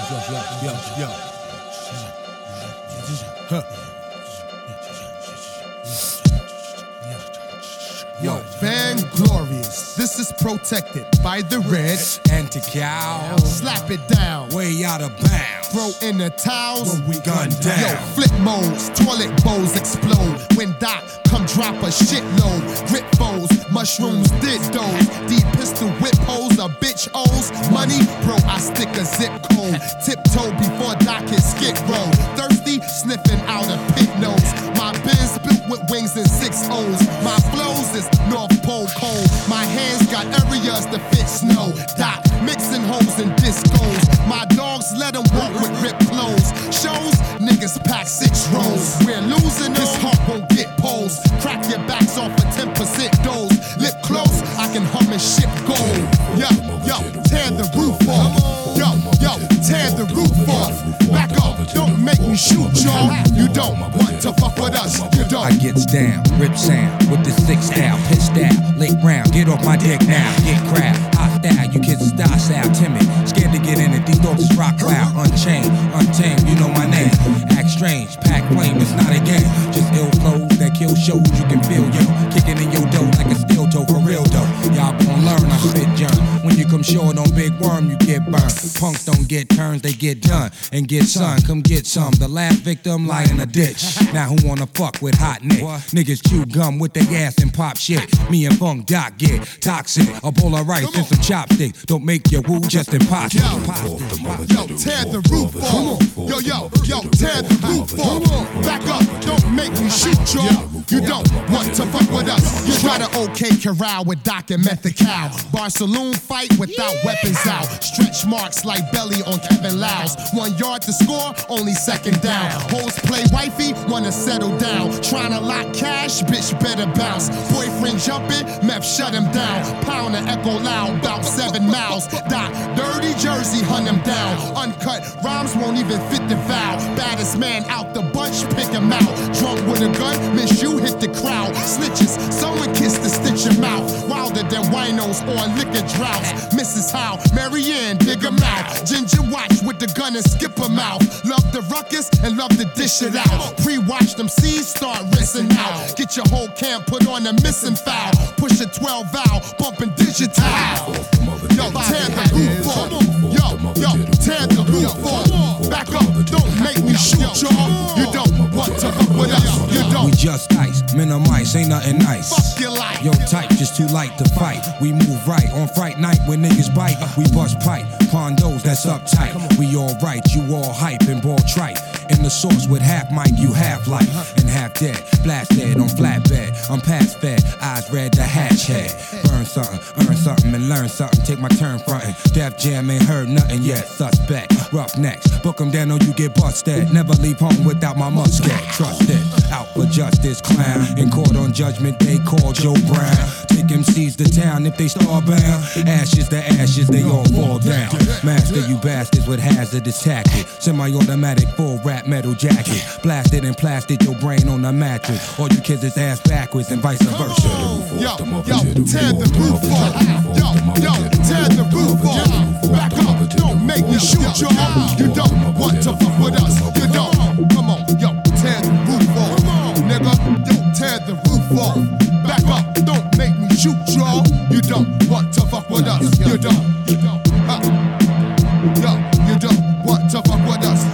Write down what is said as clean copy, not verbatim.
Yo, Vanglorious, this is protected by the red Anti-cow, slap it down, way out of bounds. throw in the towels, We gun down. Yo, flip modes, toilet bowls explode. When Doc come drop a shitload. Grip foes, mushrooms did those. Deep pistol whip holes, a bitch owes money. Bro, I stick a zip code. Tiptoe before Doc hit skid row. Thirsty, sniffing out a pit nose. My Benz built with wings and 6 O's. My flows is North Pole cold. My hands got areas to fit snow. Doc mixing holes and discos. My dogs let them walk with ripped clothes. Shows, niggas pack 6 rows. We're losing, this heart won't get posed. Crack your backs off for 10% dose. Lip close, I can hum and ship gold. Yo, tear the roof off. Yo, tear the roof off. Back up, don't make me shoot y'all. You don't want to fuck with us, you don't. I gets down, rip sound, with the 6 style, pitch style, lick round, get off my dick now, get crowd, hostile, you kids are style, timid, scared to get in it, these dogs is rock cloud, unchained, untamed, you know my name, act strange, pack flame, it's not a game, just ill flows that kill shows, you can feel, yo, kicking in your dough like a steel toe, for real though, y'all gon' learn, I spit germ, when you come short on Big Worm, you get burned, punks don't get turns, they get done, and get sun, come get some, the last victim lie in a ditch, now who wanna fuck with hot Nick, niggas chew gum with their ass and pop shit, me and Funk Doc get toxic, a bowl of rice and some chopsticks, don't make your woo just impossible. Yo, tear the roof off. Yo, tear the roof off. Back up, don't make me shoot y'all. You don't want to fuck with us. You try to OK corral with Doc and Methical. Bar saloon fight without weapons out. Stretch marks like belly on Kevin Lyles. 1 yard to score, only second down. Hoes play wifey, wanna settle down. Tryna lock cash, bitch better bounce. Boyfriend jumping, meth shut him down. Pound and echo loud, about 7 miles. Doc, dirty Jersey, hunt him down. Uncut rhymes won't even fit the vow. Baddest man out the bunch, pick him out. Drunk with a gun, miss you, hit the crowd. Snitches, someone kiss the stitch him out. Wilder than winos on liquor droughts. Mrs. Howe, Marianne, dig him out. Ginger watch with the gun and skip him out. Love the ruckus and love to dish it out. Pre-watch them C's start rinsing out. Get your whole camp put on a missing foul. Push a 12 valve, bumping digital. Yo, tear the roof off. Yo, tear the roof off. Back up, don't make me shoot y'all. You don't want to fuck with us. You don't. We just ice, minimize, ain't nothing nice. Fuck your life. Yo, type just too light to fight. We move right on fright night when niggas bite. We bust pipe, condos that's uptight. We all right, you all hype and ball trite. In the source with half mic, you half life and half dead. Blasted on flatbed, I'm past fed. Eyes red, the hatch head. Burn something, earn something, and learn something. Take my turn frontin'. Def Jam ain't heard nothing yet. Suspect, rough necks. Book 'em down or you get busted. Never leave home without my musket. Trust it. Out for justice, clown. In court on judgment, they call Joe Brown. Take MCs to town if they starbound. Ashes to ashes, they all fall down. Master you bastards with hazardous tactic. Semi-automatic full rap metal jacket. Blasted and plastered your brain on the mattress. All you kids is ass backwards and vice versa. Yo, tear the roof off. Yo, tear the roof off. Back up, don't make me shoot y'all. You don't want to fuck with us. You don't. Come on, yo, tear the roof off. Nigga, yo, tear the roof off. Back up, don't make me shoot y'all. You don't want to fuck with us. You don't. Yo, you don't want to fuck with us.